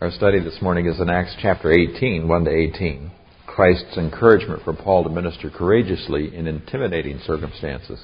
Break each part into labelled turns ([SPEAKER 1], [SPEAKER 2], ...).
[SPEAKER 1] Our study this morning is in Acts chapter 18, 1 to 18. Christ's encouragement for Paul to minister courageously in intimidating circumstances.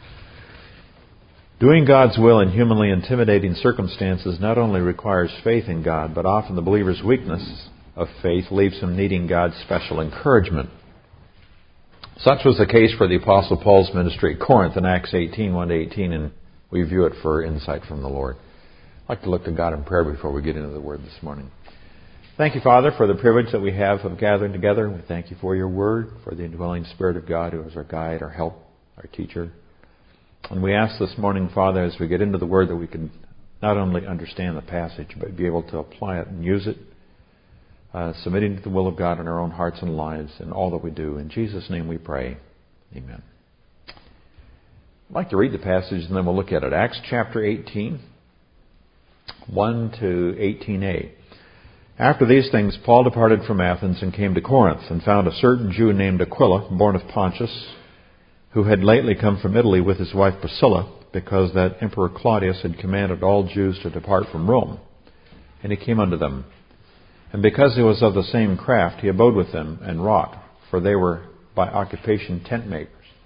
[SPEAKER 1] Doing God's will in humanly intimidating circumstances not only requires faith in God, but often the believer's weakness of faith leaves him needing God's special encouragement. Such was the case for the Apostle Paul's ministry at Corinth in Acts 18, 1 to 18, and we view it for insight from the Lord. I'd like to look to God in prayer before we get into the Word this morning. Thank you, Father, for the privilege that we have of gathering together. We thank you for your Word, for the indwelling Spirit of God who is our guide, our help, our teacher. And we ask this morning, Father, as we get into the Word, that we can not only understand the passage, but be able to apply it and use it, submitting to the will of God in our own hearts and lives in all that we do. In Jesus' name we pray. Amen. I'd like to read the passage and then we'll look at it. Acts chapter 18, 1 to 18a. After these things, Paul departed from Athens and came to Corinth, and found a certain Jew named Aquila, born of Pontus, who had lately come from Italy with his wife Priscilla, because that Emperor Claudius had commanded all Jews to depart from Rome. And he came unto them. And because he was of the same craft, he abode with them and wrought, for they were by occupation tent makers.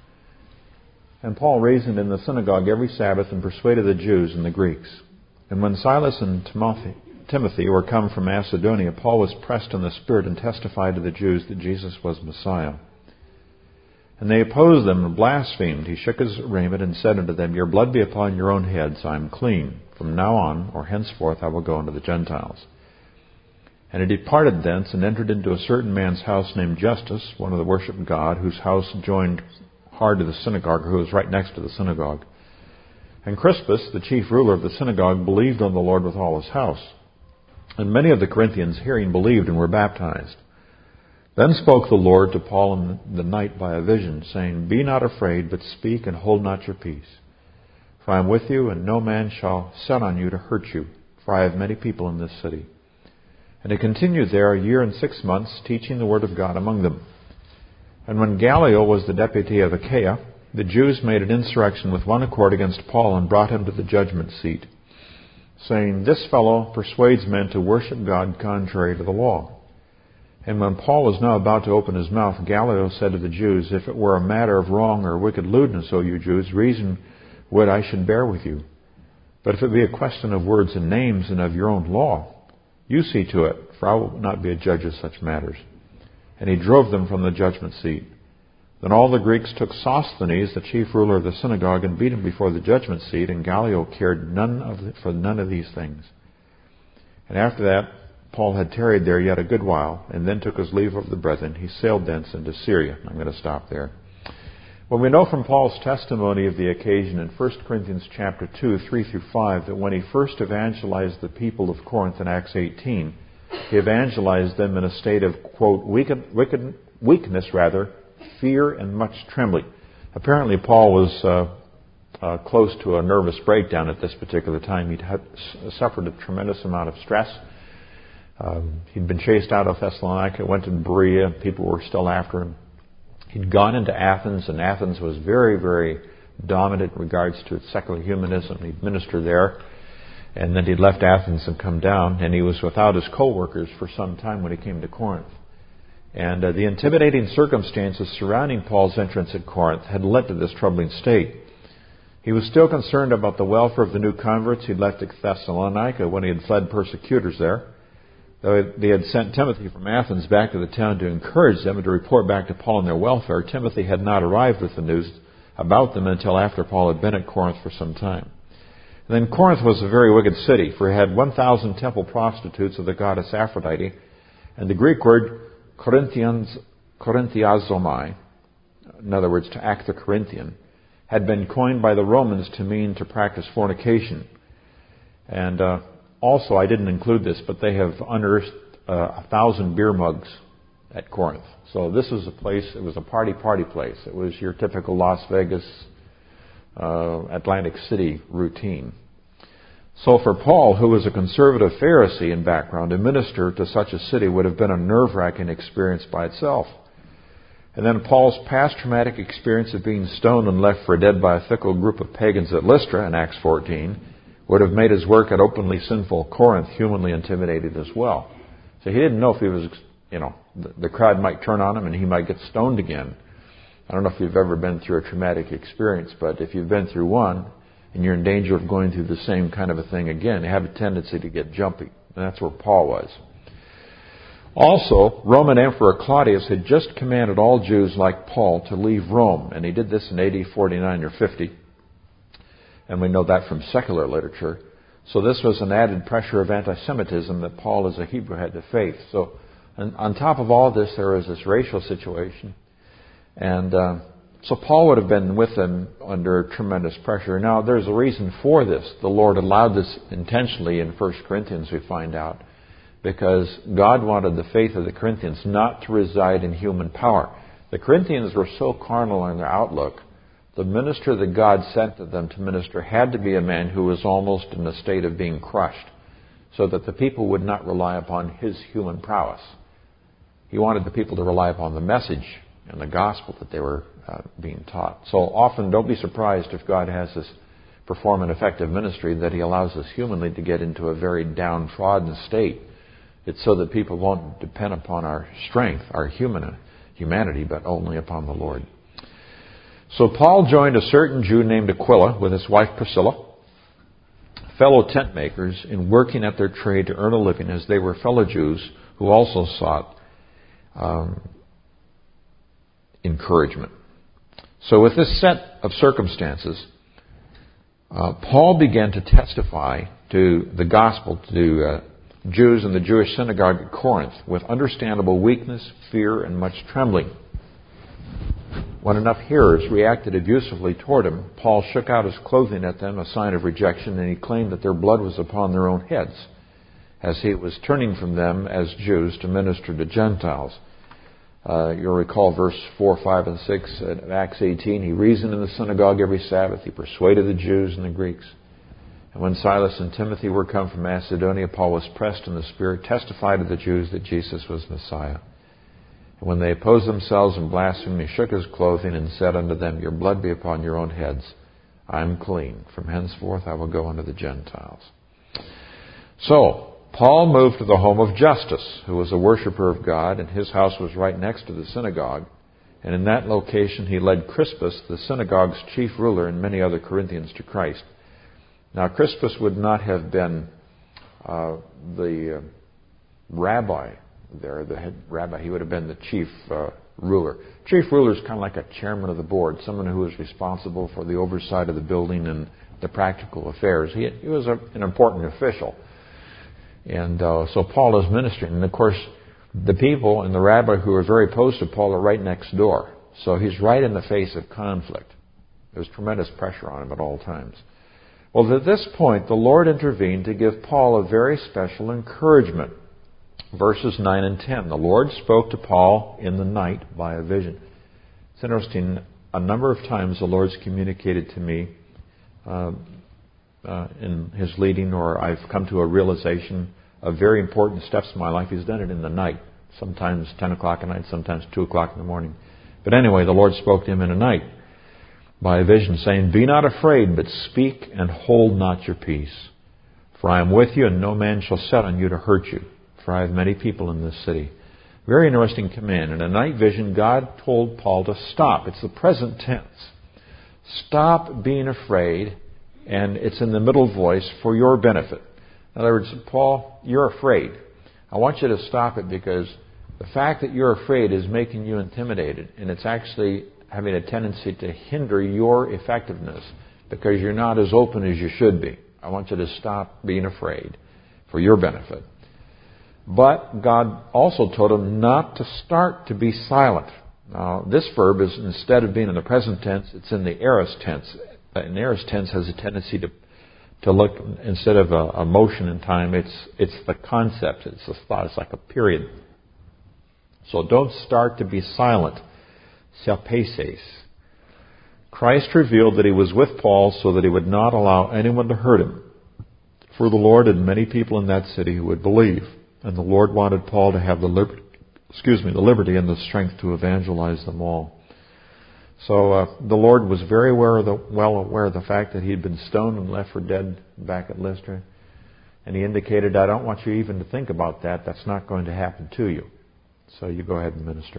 [SPEAKER 1] And Paul reasoned in the synagogue every Sabbath and persuaded the Jews and the Greeks. And when Silas and Timothy were come from Macedonia, Paul was pressed in the Spirit and testified to the Jews that Jesus was Messiah. And they opposed them and blasphemed. He shook his raiment and said unto them, Your blood be upon your own heads, I am clean. From now on, or henceforth, I will go unto the Gentiles. And he departed thence and entered into a certain man's house named Justus, one of the worship of God, whose house joined hard to the synagogue, or who was right next to the synagogue. And Crispus, the chief ruler of the synagogue, believed on the Lord with all his house. And many of the Corinthians, hearing, believed and were baptized. Then spoke the Lord to Paul in the night by a vision, saying, Be not afraid, but speak and hold not your peace. For I am with you, and no man shall set on you to hurt you, for I have many people in this city. And he continued there 1 year and 6 months, teaching the word of God among them. And when Gallio was the deputy of Achaia, the Jews made an insurrection with one accord against Paul and brought him to the judgment seat, saying, This fellow persuades men to worship God contrary to the law. And when Paul was now about to open his mouth, Gallio said to the Jews, If it were a matter of wrong or wicked lewdness, O you Jews, reason would I should bear with you. But if it be a question of words and names and of your own law, you see to it, for I will not be a judge of such matters. And he drove them from the judgment seat. Then all the Greeks took Sosthenes, the chief ruler of the synagogue, and beat him before the judgment seat, and Gallio cared for none of these things. And after that, Paul had tarried there yet a good while, and then took his leave of the brethren. He sailed thence into Syria. I'm going to stop there. Well, we know from Paul's testimony of the occasion in 1 Corinthians chapter 2, 3 through 5, that when he first evangelized the people of Corinth in Acts 18, he evangelized them in a state of, quote, weakness, fear and much trembling. Apparently, Paul was close to a nervous breakdown at this particular time. He'd suffered a tremendous amount of stress. He'd been chased out of Thessalonica, went to Berea. People were still after him. He'd gone into Athens, and Athens was very, very dominant in regards to its secular humanism. He'd ministered there, and then he'd left Athens and come down, and he was without his co-workers for some time when he came to Corinth. And the intimidating circumstances surrounding Paul's entrance at Corinth had led to this troubling state. He was still concerned about the welfare of the new converts he'd left at Thessalonica when he had fled persecutors there. Though they had sent Timothy from Athens back to the town to encourage them and to report back to Paul on their welfare, Timothy had not arrived with the news about them until after Paul had been at Corinth for some time. And then Corinth was a very wicked city, for it had 1,000 temple prostitutes of the goddess Aphrodite, and the Greek word Korinthiazomai, in other words, to act the Corinthian, had been coined by the Romans to mean to practice fornication. And also, I didn't include this, but they have unearthed 1,000 beer mugs at Corinth. So this was a place, it was a party place. It was your typical Las Vegas, Atlantic City routine. So for Paul, who was a conservative Pharisee in background, to minister to such a city would have been a nerve-wracking experience by itself. And then Paul's past traumatic experience of being stoned and left for dead by a fickle group of pagans at Lystra in Acts 14 would have made his work at openly sinful Corinth humanly intimidating as well. So he didn't know if he was, the crowd might turn on him and he might get stoned again. I don't know if you've ever been through a traumatic experience, but if you've been through one and you're in danger of going through the same kind of a thing again, you have a tendency to get jumpy. And that's where Paul was. Also, Roman Emperor Claudius had just commanded all Jews like Paul to leave Rome, and he did this in AD 49 or 50. And we know that from secular literature. So this was an added pressure of anti-Semitism that Paul as a Hebrew had to face. So on top of all this, there was this racial situation. And so Paul would have been with them under tremendous pressure. Now, there's a reason for this. The Lord allowed this intentionally in 1 Corinthians, we find out, because God wanted the faith of the Corinthians not to reside in human power. The Corinthians were so carnal in their outlook. The minister that God sent to them to minister had to be a man who was almost in a state of being crushed, so that the people would not rely upon his human prowess. He wanted the people to rely upon the message and the gospel that they were being taught. So often, don't be surprised if God has us perform an effective ministry that He allows us humanly to get into a very downtrodden state. It's so that people won't depend upon our strength, our humanity, but only upon the Lord. So Paul joined a certain Jew named Aquila with his wife Priscilla, fellow tent makers, in working at their trade to earn a living, as they were fellow Jews who also sought encouragement. So with this set of circumstances, Paul began to testify to the gospel to Jews in the Jewish synagogue at Corinth with understandable weakness, fear, and much trembling. When enough hearers reacted abusively toward him, Paul shook out his clothing at them, a sign of rejection, and he claimed that their blood was upon their own heads, as he was turning from them as Jews to minister to Gentiles. You'll recall verse 4, 5, and 6 at Acts 18. He reasoned in the synagogue every Sabbath. He persuaded the Jews and the Greeks. And when Silas and Timothy were come from Macedonia, Paul was pressed in the Spirit, testified to the Jews that Jesus was Messiah. And when they opposed themselves and blasphemed, he shook his clothing and said unto them, Your blood be upon your own heads. I am clean. From henceforth I will go unto the Gentiles. So, Paul moved to the home of Justus, who was a worshiper of God, and his house was right next to the synagogue. And in that location he led Crispus, the synagogue's chief ruler, and many other Corinthians to Christ. Now, Crispus would not have been the rabbi there, the head rabbi. He would have been the chief ruler. Chief ruler is kind of like a chairman of the board, someone who is responsible for the oversight of the building and the practical affairs. He was an important official. And so Paul is ministering. And, of course, the people and the rabbi who are very opposed to Paul are right next door. So he's right in the face of conflict. There's tremendous pressure on him at all times. Well, at this point, the Lord intervened to give Paul a very special encouragement. Verses 9 and 10. The Lord spoke to Paul in the night by a vision. It's interesting. A number of times the Lord's communicated to me in His leading, or I've come to a realization of very important steps in my life. He's done it in the night. Sometimes 10 o'clock at night, sometimes 2 o'clock in the morning. But anyway, the Lord spoke to him in the night by a vision, saying, Be not afraid, but speak and hold not your peace. For I am with you, and no man shall set on you to hurt you. For I have many people in this city. Very interesting command. In a night vision, God told Paul to stop. It's the present tense. Stop being afraid, and it's in the middle voice, for your benefit. In other words, Paul, you're afraid. I want you to stop it because the fact that you're afraid is making you intimidated, and it's actually having a tendency to hinder your effectiveness because you're not as open as you should be. I want you to stop being afraid for your benefit. But God also told him not to start to be silent. Now, this verb is, instead of being in the present tense, it's in the aorist tense. An aorist tense has a tendency to look, instead of a motion in time, it's the concept, it's a thought, it's like a period. So don't start to be silent. Selpeses. Christ revealed that He was with Paul so that He would not allow anyone to hurt him. For the Lord had many people in that city who would believe. And the Lord wanted Paul to have the liberty and the strength to evangelize them all. So the Lord was very well aware of the fact that he had been stoned and left for dead back at Lystra. And he indicated, I don't want you even to think about that. That's not going to happen to you. So you go ahead and minister.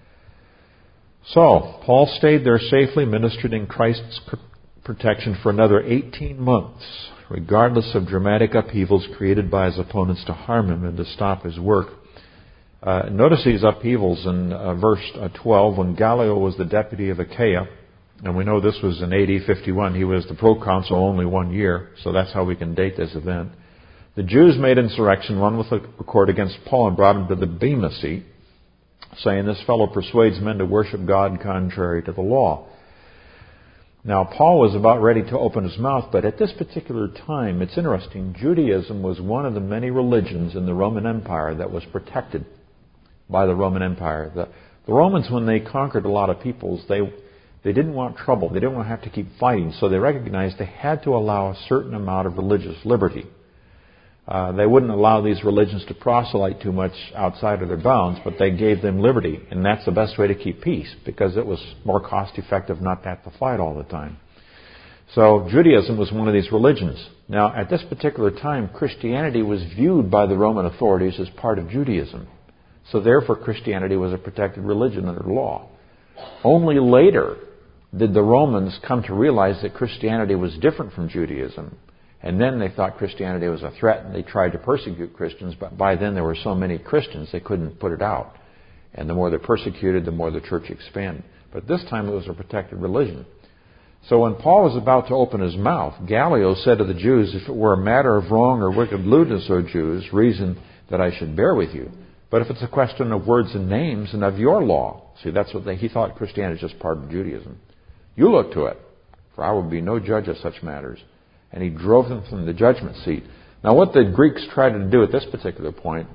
[SPEAKER 1] So, Paul stayed there safely, ministered in Christ's protection for another 18 months, regardless of dramatic upheavals created by his opponents to harm him and to stop his work. Notice these upheavals in verse 12, when Gallio was the deputy of Achaia, and we know this was in AD 51. He was the proconsul only 1 year, so that's how we can date this event. The Jews made insurrection, one with accord against Paul, and brought him to the Bema seat, saying, this fellow persuades men to worship God contrary to the law. Now, Paul was about ready to open his mouth, but at this particular time, it's interesting, Judaism was one of the many religions in the Roman Empire that was protected by the Roman Empire. The Romans, when they conquered a lot of peoples, they didn't want trouble. They didn't want to have to keep fighting, so they recognized they had to allow a certain amount of religious liberty. They wouldn't allow these religions to proselyte too much outside of their bounds, but they gave them liberty. And that's the best way to keep peace, because it was more cost effective not to have to fight all the time. So Judaism was one of these religions. Now, at this particular time, Christianity was viewed by the Roman authorities as part of Judaism. So therefore, Christianity was a protected religion under law. Only later did the Romans come to realize that Christianity was different from Judaism. And then they thought Christianity was a threat, and they tried to persecute Christians, but by then there were so many Christians they couldn't put it out. And the more they persecuted, the more the church expanded. But this time it was a protected religion. So when Paul was about to open his mouth, Gallio said to the Jews, if it were a matter of wrong or wicked lewdness, O Jews, reason that I should bear with you. But if it's a question of words and names and of your law, see, that's what he thought Christianity is just part of Judaism. You look to it, for I will be no judge of such matters. And he drove them from the judgment seat. Now, what the Greeks tried to do at this particular point,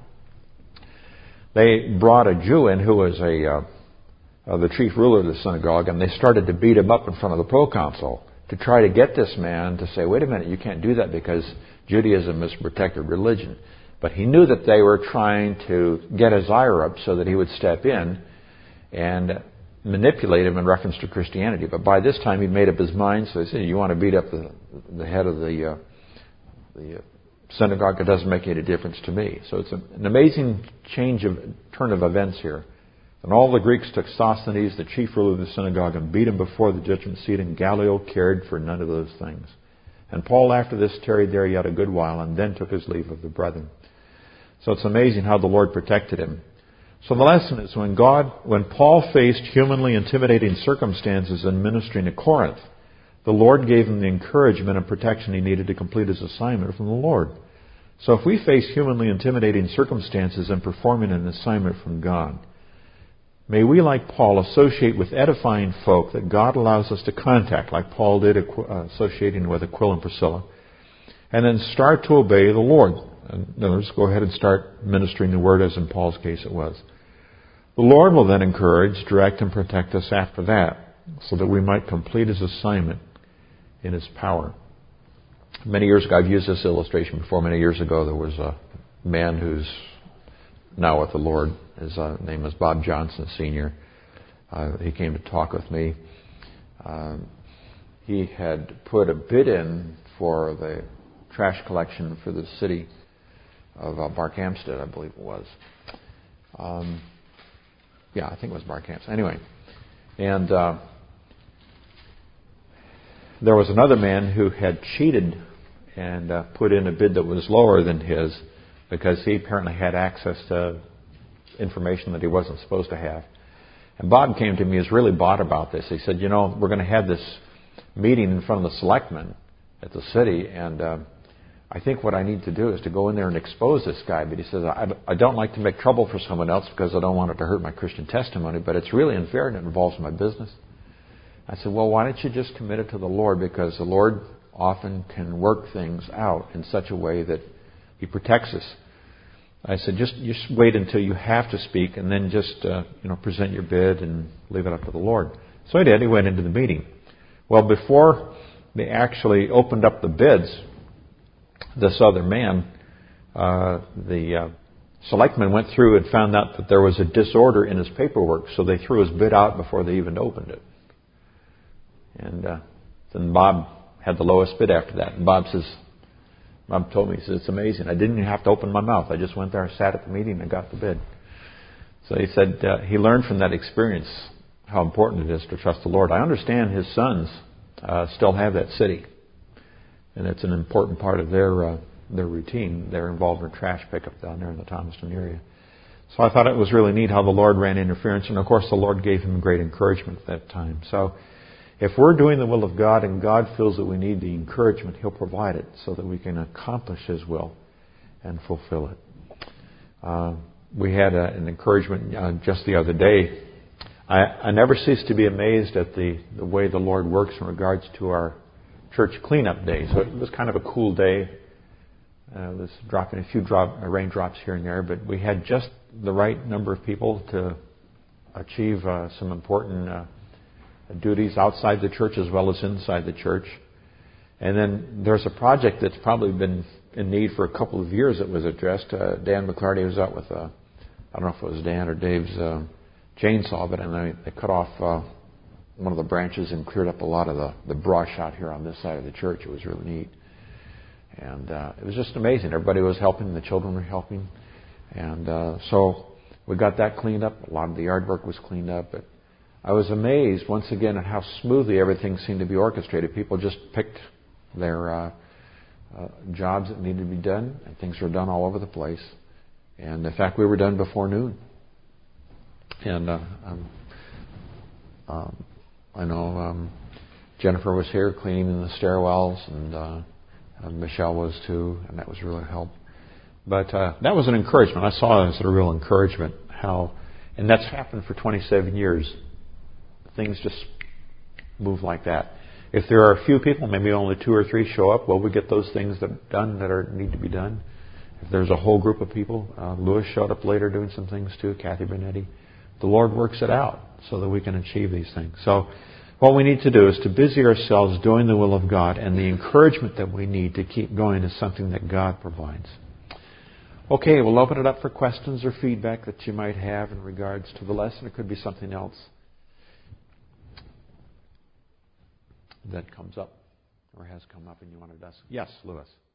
[SPEAKER 1] they brought a Jew in who was the chief ruler of the synagogue, and they started to beat him up in front of the proconsul to try to get this man to say, wait a minute, you can't do that because Judaism is a protected religion. But he knew that they were trying to get his ire up so that he would step in and manipulate him in reference to Christianity. But by this time he'd made up his mind, so he said, you want to beat up the head of the synagogue, it doesn't make any difference to me. So it's an amazing turn of events here. And all the Greeks took Sosthenes, the chief ruler of the synagogue, and beat him before the judgment seat, and Gallio cared for none of those things. And Paul, after this, tarried there yet a good while, and then took his leave of the brethren. So it's amazing how the Lord protected him. So the lesson is when Paul faced humanly intimidating circumstances in ministering to Corinth, the Lord gave him the encouragement and protection he needed to complete his assignment from the Lord. So if we face humanly intimidating circumstances in performing an assignment from God, may we, like Paul, associate with edifying folk that God allows us to contact, like Paul did associating with Aquila and Priscilla, and then start to obey the Lord. In other words, go ahead and start ministering the Word, as in Paul's case it was. The Lord will then encourage, direct, and protect us after that, so that we might complete His assignment in His power. Many years ago, I've used this illustration before. Many years ago, there was a man who's now with the Lord. His name is Bob Johnson, Sr. He came to talk with me. He had put a bid in for the trash collection for the city of Barkhamsted, I believe it was. I think it was Barkhamsted. Anyway, and there was another man who had cheated and put in a bid that was lower than his because he apparently had access to information that he wasn't supposed to have. And Bob came to me, he was really bought about this. He said, we're going to have this meeting in front of the selectmen at the city, and I think what I need to do is to go in there and expose this guy. But he says, I don't like to make trouble for someone else because I don't want it to hurt my Christian testimony, but it's really unfair and it involves my business. I said, well, why don't you just commit it to the Lord, because the Lord often can work things out in such a way that He protects us. I said, just wait until you have to speak, and then just present your bid and leave it up to the Lord. So he did. He went into the meeting. Well, before they actually opened up the bids, this other man, the selectman went through and found out that there was a disorder in his paperwork, so they threw his bid out before they even opened it. And then Bob had the lowest bid after that. And Bob says, Mom told me, he said, it's amazing. I didn't even have to open my mouth. I just went there and sat at the meeting and got the bid. So he said he learned from that experience how important it is to trust the Lord. I understand his sons still have that city. And it's an important part of their routine. They're involved in trash pickup down there in the Thomaston area. So I thought it was really neat how the Lord ran interference. And of course the Lord gave him great encouragement at that time. So if we're doing the will of God and God feels that we need the encouragement, he'll provide it so that we can accomplish his will and fulfill it. We had an encouragement just the other day. I never cease to be amazed at the way the Lord works in regards to our church cleanup day. So it was kind of a cool day. It was dropping a few raindrops here and there, but we had just the right number of people to achieve some important duties outside the church as well as inside the church. And then there's a project that's probably been in need for a couple of years that was addressed. Dan McClarty was out with, I don't know if it was Dan or Dave's chainsaw, but they cut off one of the branches and cleared up a lot of the brush out here on this side of the church. It was really neat. And it was just amazing. Everybody was helping. The children were helping. And so we got that cleaned up. A lot of the yard work was cleaned up. But I was amazed once again at how smoothly everything seemed to be orchestrated. People just picked their jobs that needed to be done, and things were done all over the place. And in fact, we were done before noon. And I know Jennifer was here cleaning the stairwells, and Michelle was too, and that was really a help. But that was an encouragement. I saw it as a real encouragement. And that's happened for 27 years. Things just move like that. If there are a few people, maybe only 2 or 3 show up, well, we get those things done that need to be done. If there's a whole group of people, Lewis showed up later doing some things too, Kathy Bernetti. The Lord works it out so that we can achieve these things. So what we need to do is to busy ourselves doing the will of God, and the encouragement that we need to keep going is something that God provides. Okay, we'll open it up for questions or feedback that you might have in regards to the lesson. It could be something else that comes up or has come up and you wanted us. Yes, Lewis.